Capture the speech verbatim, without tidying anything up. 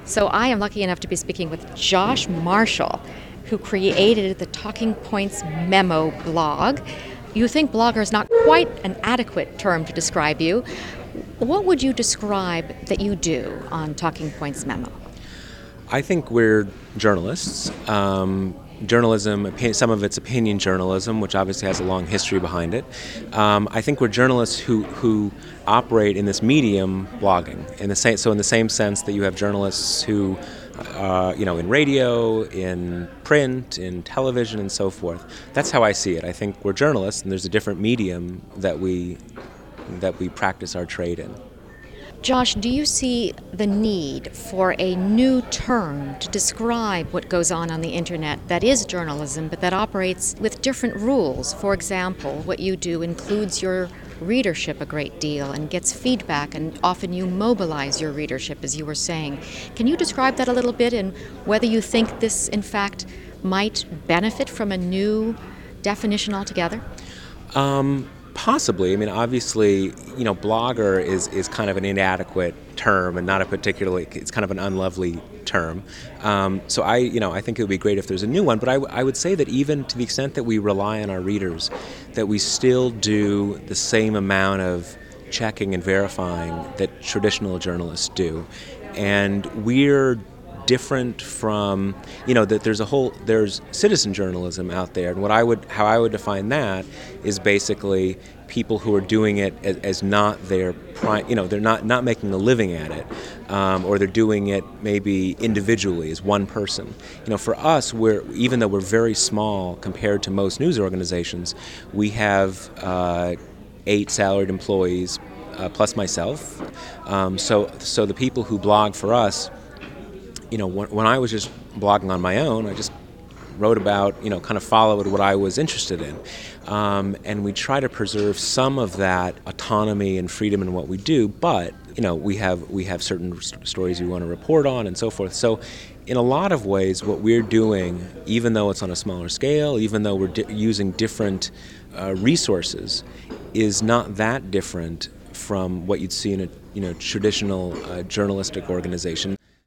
So I am lucky enough to be speaking with Josh Marshall, who created the Talking Points Memo blog. You think blogger is not quite an adequate term to describe you. What would you describe that you do on Talking Points Memo? I think we're journalists. Um, journalism, some of it's opinion journalism, which obviously has a long history behind it. Um, I think we're journalists who, who operate in this medium, blogging. In the same, so in the same sense that you have journalists who, uh, you know, in radio, in print, in television, and so forth. That's how I see it. I think we're journalists, and there's a different medium that we that we practice our trade in. Josh, do you see the need for a new term to describe what goes on on the internet that is journalism, but that operates with different rules? For example, what you do includes your readership a great deal and gets feedback, and often you mobilize your readership, as you were saying. Can you describe that a little bit, and whether you think this, in fact, might benefit from a new definition altogether? Um, Possibly. I mean, obviously, you know, blogger is, is kind of an inadequate term and not a particularly, it's kind of an unlovely term. Um, so I, you know, I think it would be great if there's a new one, but I, I would say that even to the extent that we rely on our readers, that we still do the same amount of checking and verifying that traditional journalists do. And we're different from, you know, that there's a whole, there's citizen journalism out there, and what I would, how I would define that is basically people who are doing it as, as not their prime, you know, they're not, not making a living at it, um, or they're doing it maybe individually as one person. You know, for us, we're, even though we're very small compared to most news organizations, we have uh, eight salaried employees, uh, plus myself. Um, so, so the people who blog for us, you know, when, when I was just blogging on my own, I just wrote about, you know, kind of followed what I was interested in. Um, and we try to preserve some of that autonomy and freedom in what we do, but, you know, we have we have certain st- stories we want to report on and so forth. So in a lot of ways, what we're doing, even though it's on a smaller scale, even though we're di- using different uh, resources, is not that different from what you'd see in a, you know, traditional uh, journalistic organization.